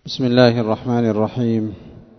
بسم الله الرحمن الرحيم.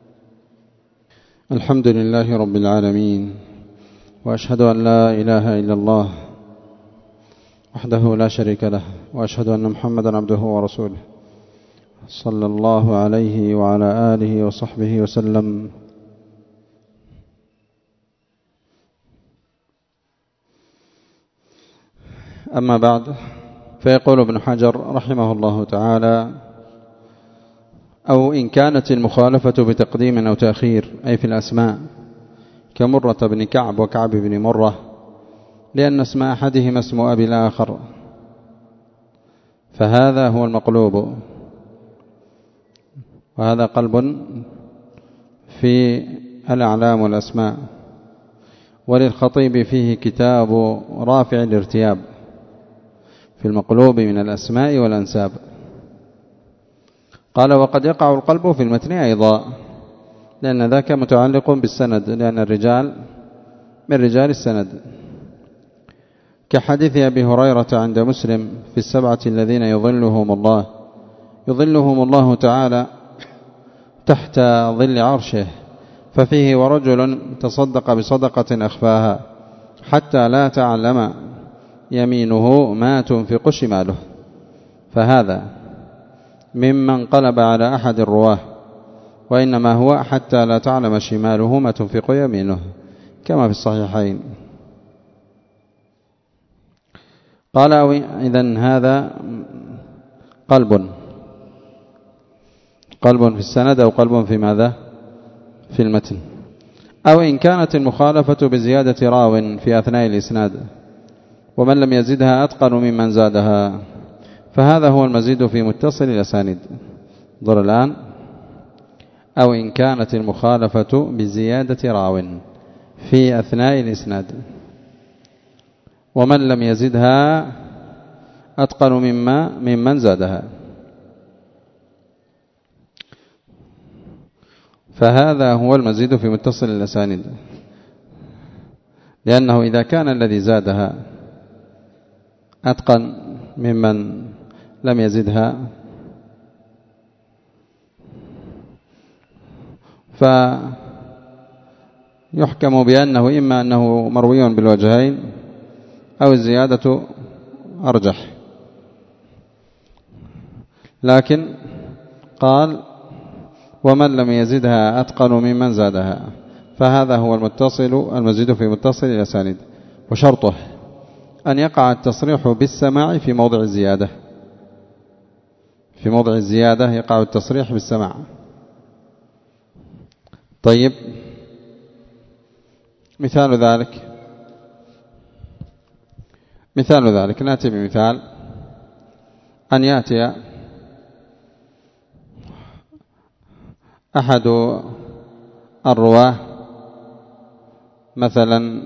الحمد لله رب العالمين، وأشهد أن لا إله إلا الله وحده لا شريك له، وأشهد أن محمدا عبده ورسوله صلى الله عليه وعلى آله وصحبه وسلم. أما بعد، فيقول ابن حجر رحمه الله تعالى: أو إن كانت المخالفة بتقديم أو تأخير، أي في الأسماء، كمرة بن كعب وكعب بن مرة، لأن اسم أحدهما اسم أبي الآخر، فهذا هو المقلوب، وهذا قلب في الأعلام والأسماء. وللخطيب فيه كتاب رافع الارتياب في المقلوب من الأسماء والأنساب. قال: وقد يقع القلب في المتن أيضا، لأن ذاك متعلق بالسند، لأن الرجال من رجال السند، كحديث أبي هريرة عند مسلم في السبعة الذين يظلهم الله تعالى تحت ظل عرشه، ففيه: ورجل تصدق بصدقة أخفاها حتى لا تعلم يمينه ما تنفق شماله، فهذا ممن قلب على أحد الرواه، وإنما هو حتى لا تعلم شماله ما تنفق يمينه، كما في الصحيحين. قال: إذن هذا قلب في السند، أو قلب في ماذا؟ في المتن. أو إن كانت المخالفة بزيادة راو في أثناء الإسناد، ومن لم يزدها أتقن ممن زادها، فهذا هو المزيد في متصل الأسانيد. انظر الآن: أو إن كانت المخالفة بزيادة راو في أثناء الإسناد، ومن لم يزدها أتقن ممن زادها، فهذا هو المزيد في متصل الأسانيد، لأنه إذا كان الذي زادها أتقن ممن لم يزدها، فيحكم بأنه إما أنه مروي بالوجهين، أو الزيادة أرجح. لكن قال: ومن لم يزدها أتقن ممن زادها، فهذا هو المزيد في متصل الأسانيد. وشرطه أن يقع التصريح بالسماع في موضع الزيادة. في موضع الزيادة يقع التصريح بالسماع. طيب، مثال ذلك نأتي بمثال: أن يأتي أحد الرواه مثلا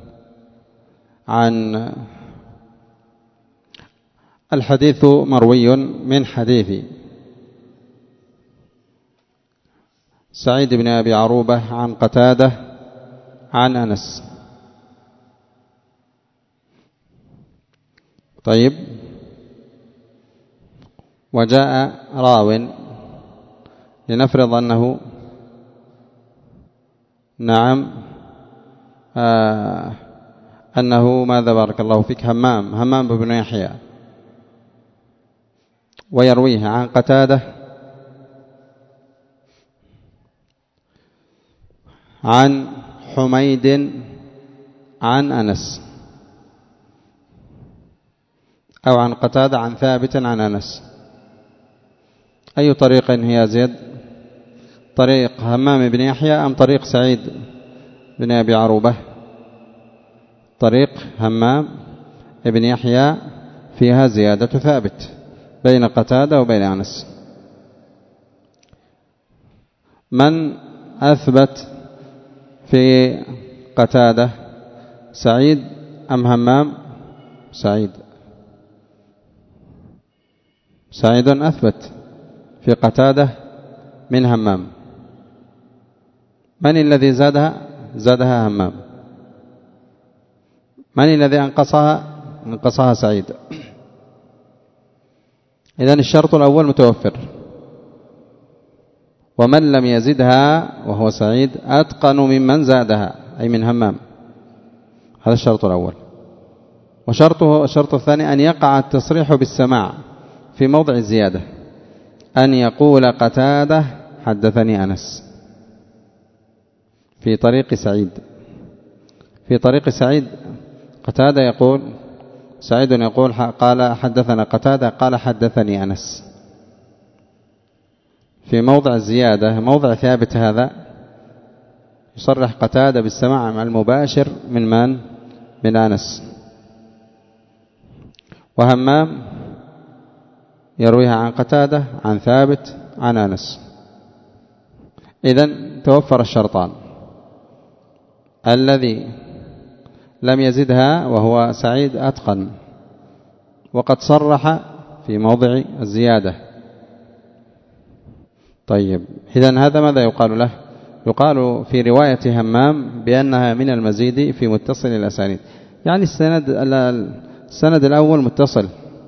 عن الحديث مروي من حديث سعيد بن أبي عروبة عن قتادة عن أنس. طيب، وجاء راو، لنفرض أنه أنه ماذا بارك الله فيك، همام بن يحيى، ويرويه عن قتادة عن حميد عن أنس، أو عن قتادة عن ثابت عن أنس. أي طريق هي زيد؟ طريق همام بن يحيى أم طريق سعيد بن أبي عروبة؟ طريق همام بن يحيى فيها زيادة ثابت بين قتادة وبين أنس. من أثبت في قتادة، سعيد أم همام؟ سعيد أثبت في قتادة من همام. من الذي زادها همام. من الذي أنقصها سعيد. إذن الشرط الأول متوفر، ومن لم يزدها وهو سعيد أتقن ممن زادها، أي من همام. هذا الشرط الأول. وشرطه الشرط الثاني أن يقع التصريح بالسماع في موضع الزيادة، أن يقول قتادة حدثني أنس في طريق سعيد. في طريق سعيد قتادة يقول، سعيد يقول قال حدثنا قتادة قال حدثني أنس. في موضع الزيادة موضع ثابت هذا يصرح قتادة بالسماع مع المباشر من أنس. وهمام يرويها عن قتادة عن ثابت عن أنس. إذن توفر الشرطان: الذي لم يزدها وهو سعيد أتقن وقد صرح في موضع الزيادة. طيب، إذن هذا ماذا يقال له؟ يقال في رواية همام بأنها من المزيد في متصل الأسانيد، يعني السند الأول متصل،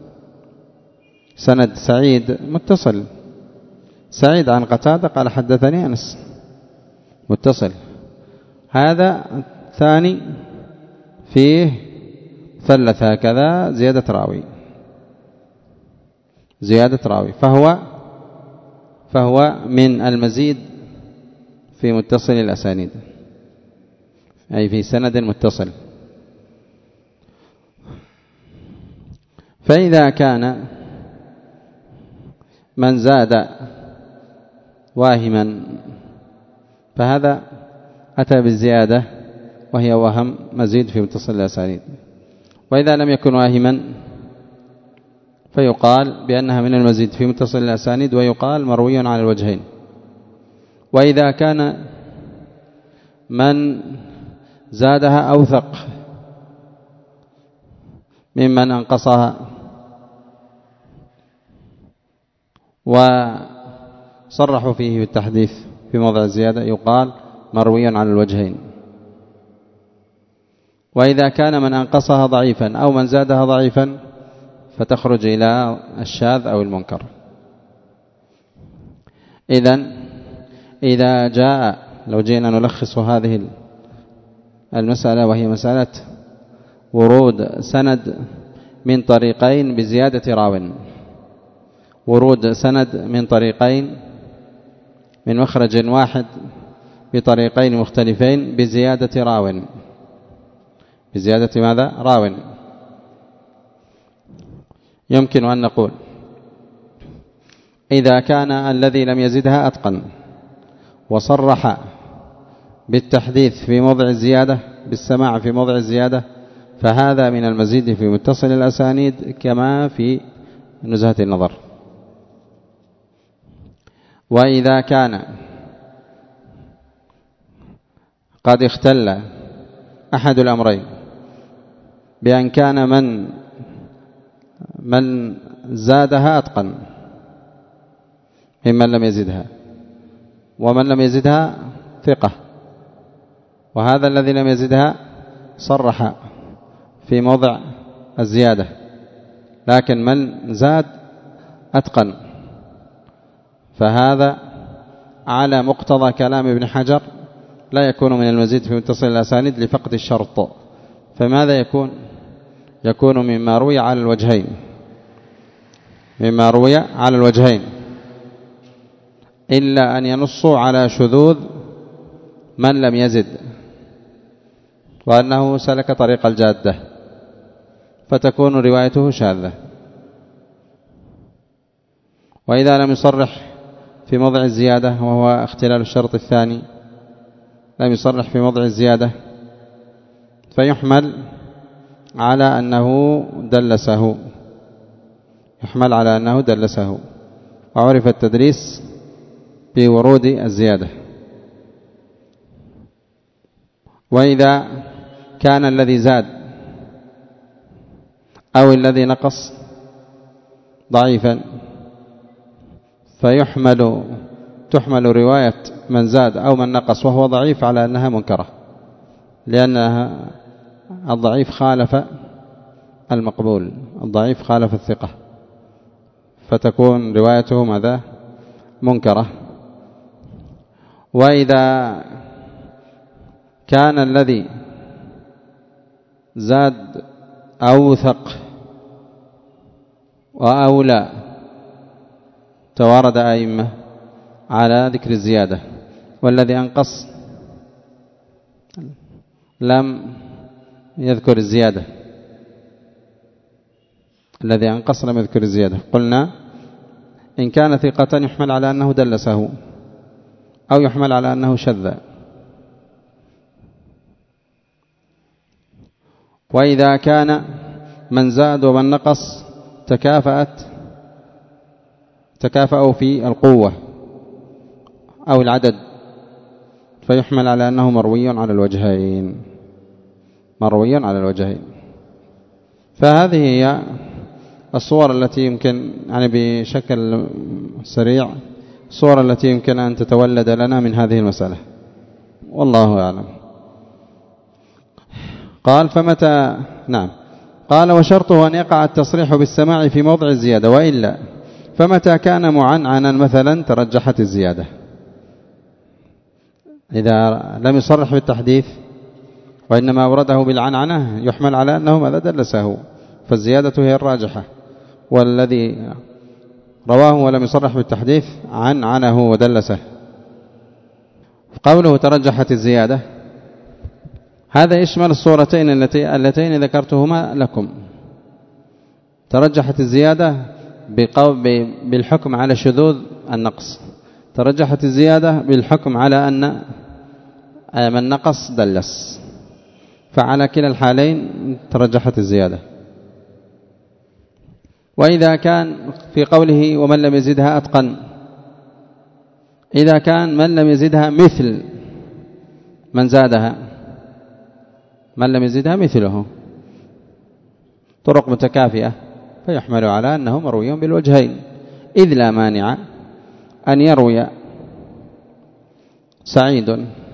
سند سعيد متصل، سعيد عن قتادة قال حدثني أنس متصل. هذا ثاني فيه ثلث هكذا زيادة راوي، فهو من المزيد في متصل الأسانيد، أي في سند متصل. فإذا كان من زاد واهما فهذا أتى بالزيادة وهي وهم مزيد في متصل الأسانيد. وإذا لم يكن واهما فيقال بأنها من المزيد في متصل الأسانيد ويقال مروي على الوجهين. وإذا كان من زادها أوثق ممن أنقصها وصرحوا فيه بالتحديث في موضع الزيادة يقال مروي على الوجهين. وإذا كان من أنقصها ضعيفا أو من زادها ضعيفا فتخرج إلى الشاذ أو المنكر. إذا جاء، لو جينا نلخص هذه المسألة وهي مسألة ورود سند من طريقين بزيادة راو، ورود سند من طريقين من مخرج واحد بطريقين مختلفين بزيادة راو، بزيادة ماذا؟ راو. يمكن أن نقول إذا كان الذي لم يزدها أتقن وصرح بالتحديث في موضع الزيادة بالسماع في موضع الزيادة فهذا من المزيد في متصل الأسانيد كما في نزهة النظر. وإذا كان قد اختل أحد الأمرين بأن كان من زادها أتقن ممن لم يزدها، ومن لم يزدها ثقة، وهذا الذي لم يزدها صرح في موضع الزيادة، لكن من زاد أتقن، فهذا على مقتضى كلام ابن حجر لا يكون من المزيد في متصل الأسانيد لفقد الشرط. فماذا يكون؟ يكون مما روي على الوجهين، مما روي على الوجهين، إلا أن ينصوا على شذوذ من لم يزد وأنه سلك طريق الجادة فتكون روايته شاذة. وإذا لم يصرح في موضع الزيادة وهو اختلال الشرط الثاني، لم يصرح في موضع الزيادة فيحمل على أنه دلسه، يحمل على أنه دلسه، وعرف التدريس بورود الزيادة. وإذا كان الذي زاد أو الذي نقص ضعيفا تحمل رواية من زاد أو من نقص وهو ضعيف على أنها منكرة، لأنها الضعيف خالف المقبول، الضعيف خالف الثقة، فتكون روايته ماذا؟ منكرة. وإذا كان الذي زاد أوثق وأولى توارد أئمة على ذكر الزيادة، والذي أنقص لم يذكر الزيادة. الذي أنقص لم يذكر الزيادة. قلنا إن كان ثقة يحمل على أنه دلسه أو يحمل على أنه شذ. وإذا كان من زاد ومن نقص تكافأوا في القوة أو العدد، فيحمل على أنه مروي على الوجهين، مروي على الوجهين. فهذه هي الصور التي يمكن يعني بشكل سريع الصور التي يمكن أن تتولد لنا من هذه المسألة، والله أعلم. قال فمتى قال وشرطه أن يقع التصريح بالسماع في موضع الزيادة، وإلا فمتى كان معنعنا مثلا ترجحت الزيادة. إذا لم يصرح بالتحديث وإنما أورده بالعنعنة يحمل على أنه ماذا دلسه، فالزيادة هي الراجحة، والذي رواه ولم يصرح بالتحديث عنعنه ودلسه. قوله ترجحت الزيادة هذا يشمل الصورتين اللتين ذكرتهما لكم. ترجحت الزيادة بالحكم على شذوذ النقص، ترجحت الزيادة بالحكم على أن من نقص دلس، فعلى كلا الحالين ترجحت الزيادة. وإذا كان في قوله ومن لم يزدها أتقن، إذا كان من لم يزدها مثل من زادها، من لم يزدها مثله، طرق متكافئة، فيحمل على أنه مروي بالوجهين، إذ لا مانع أن يروي سعيد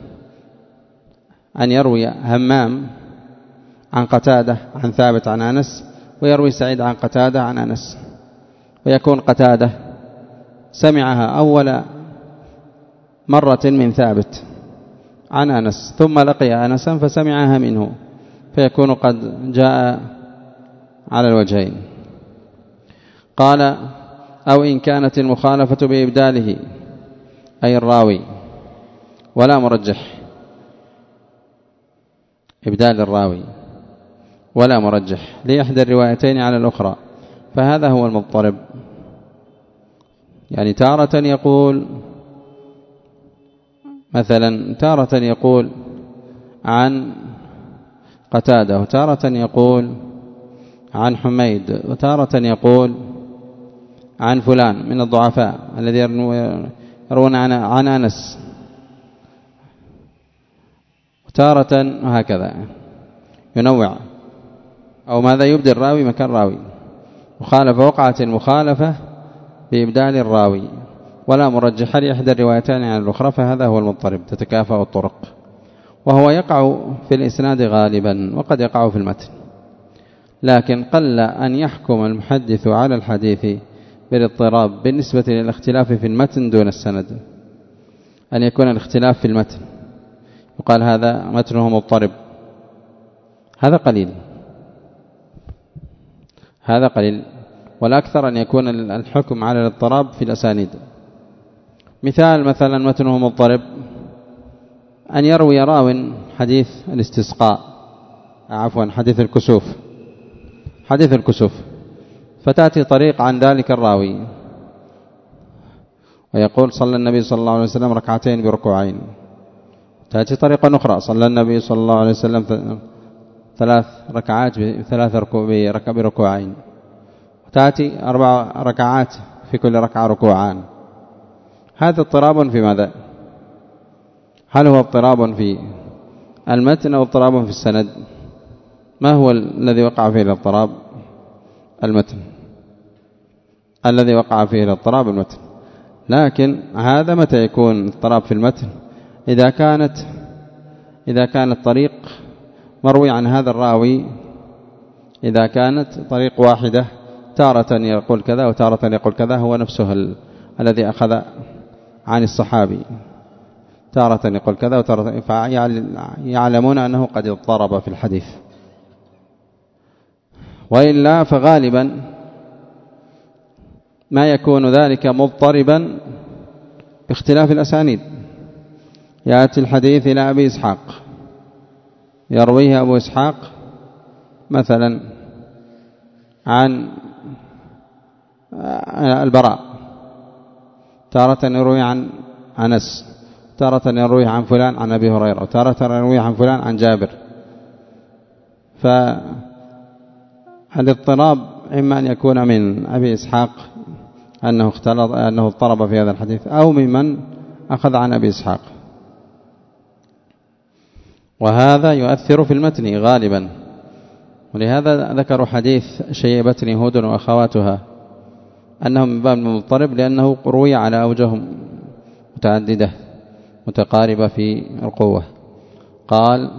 أن يروي همام عن قتادة عن ثابت عن أنس، ويروي سعيد عن قتادة عن أنس، ويكون قتادة سمعها أول مرة من ثابت عن أنس، ثم لقي أنسا فسمعها منه، فيكون قد جاء على الوجهين. قال أو إن كانت المخالفة بإبداله أي الراوي، ولا مرجح، إبدال الراوي ولا مرجح لإحدى الروايتين على الأخرى، فهذا هو المضطرب. يعني تارة يقول مثلا، تارة يقول عن قتادة، وتارة يقول عن حميد، وتارة يقول عن فلان من الضعفاء الذي يرون عن أنس، وتارة وهكذا ينوع، أو ماذا يبدل الراوي مكان راوي. مخالفة وقعت المخالفة بإبدال الراوي ولا مرجح لإحدى الروايتين عن الأخرى، فهذا هو المضطرب، تتكافأ الطرق، وهو يقع في الإسناد غالبا وقد يقع في المتن، لكن قل أن يحكم المحدث على الحديث بالاضطراب بالنسبة للاختلاف في المتن دون السند، أن يكون الاختلاف في المتن يقال هذا متنه مضطرب، هذا قليل، هذا قليل، والأكثر أن يكون الحكم على الاضطراب في الأسانيد. مثال مثلا متنه مضطرب أن يروي راو حديث الاستسقاء، حديث الكسوف، حديث الكسوف، فتأتي طريق عن ذلك الراوي ويقول صلى النبي صلى الله عليه وسلم ركعتين بركوعين، تأتي طريقة أخرى صلى النبي صلى الله عليه وسلم 3 ركعات بركوعين، تأتي 4 ركعات في كل ركعة ركوعان. هذا اضطراب في ماذا؟ هل هو اضطراب في المتن أو اضطراب في السند؟ ما هو الذي وقع فيه الاضطراب؟ المتن، الذي وقع فيه الاضطراب المتن. لكن هذا متى يكون اضطراب في المتن؟ إذا كانت طريق مروي عن هذا الراوي، إذا كانت طريق واحدة تارة يقول كذا وتارة يقول كذا، هو نفسه الذي أخذ عن الصحابي، تارة يقول كذا وتارة، فيعلمون أنه قد اضطرب في الحديث. وإلا فغالبا ما يكون ذلك مضطربا باختلاف الأسانيد. يأتي الحديث إلى أبي إسحاق يرويه أبو إسحاق مثلا عن البراء، تارة يروي عن أنس، تارة يروي عن فلان عن أبي هريرة، وتارة يروي عن فلان عن جابر. فالاضطراب إما أن يكون من أبي إسحاق أنه اضطرب في هذا الحديث، أو ممن أخذ عن أبي إسحاق، وهذا يؤثر في المتن غالبا. ولهذا ذكروا حديث شيبتني هود وأخواتها أنه من باب المضطرب، لأنه روي على أوجه متعددة متقاربة في القوة. قال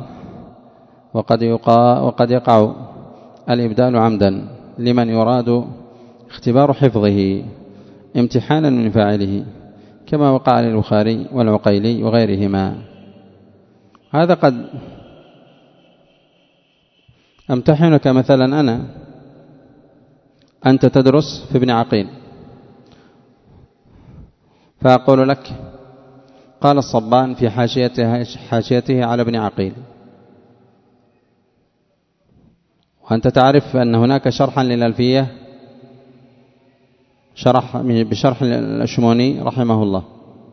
وقد يقع الإبدال عمدا لمن يراد اختبار حفظه امتحانا من فاعله، كما وقع للبخاري والعقيلي وغيرهما. هذا قد أمتحنك مثلا أنا، أنت تدرس في ابن عقيل، فأقول لك قال الصبان في حاشيته على ابن عقيل، وأنت تعرف أن هناك شرحا للألفية بشرح الأشموني رحمه الله،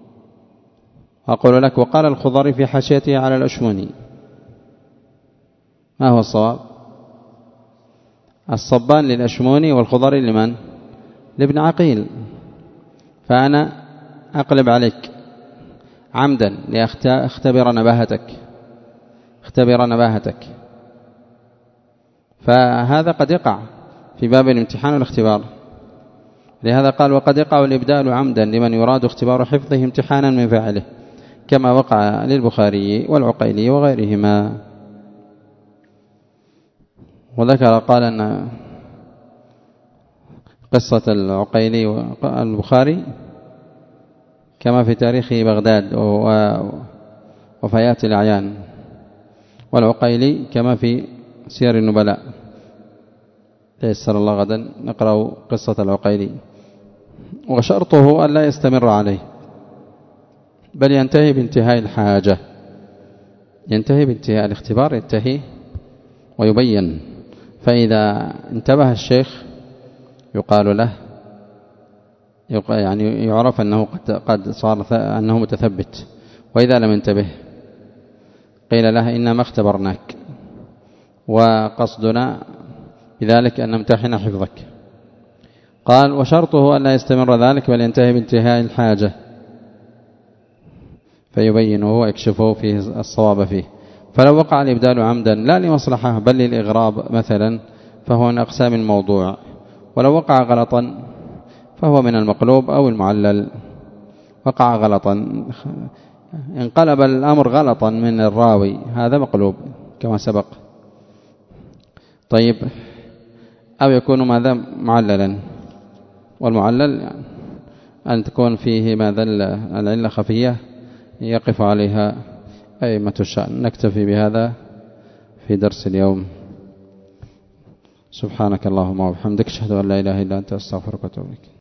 أقول لك وقال الخضري في حاشيته على الأشموني. ما هو الصواب؟ الصبان للأشموني والخضري لمن؟ لابن عقيل. فأنا أقلب عليك عمدا لأختبر نباهتك، فهذا قد يقع في باب الامتحان والاختبار. لهذا قال وقد يقع الإبدال عمدا لمن يراد اختبار حفظه امتحانا من فاعله، كما وقع للبخاري والعقيلي وغيرهما. وذكر قال أن قصة العقيلي والبخاري كما في تاريخ بغداد وفيات الأعيان، والعقيلي كما في سير النبلاء. تيسر الله غدا نقرأ قصة العقيلي. وشرطه أن لا يستمر عليه، بل ينتهي بانتهاء الحاجة، ينتهي بانتهاء الاختبار، ينتهي ويبين. فإذا انتبه الشيخ يقال له، يعني يعرف أنه قد صار أنه متثبت. وإذا لم ينتبه قيل له إنما اختبرناك، وقصدنا بذلك أن نمتحن حفظك. قال وشرطه أن لا يستمر ذلك، بل ينتهي بانتهاء الحاجة فيبينه ويكشفه فيه الصواب فيه. فلو وقع الإبدال عمدا لا لمصلحة بل للإغراب مثلا فهو من أقسام الموضوع، ولو وقع غلطا فهو من المقلوب أو المعلل. وقع غلطا، انقلب الأمر غلطا من الراوي، هذا مقلوب كما سبق. طيب، أو يكون ماذا معللا، والمعلل أن تكون فيه ماذا العلة خفية يقف عليها أئمة الشأن. نكتفي بهذا في درس اليوم. سبحانك اللهم وبحمدك، أشهد أن لا إله إلا أنت، أستغفرك وأتوب إليك.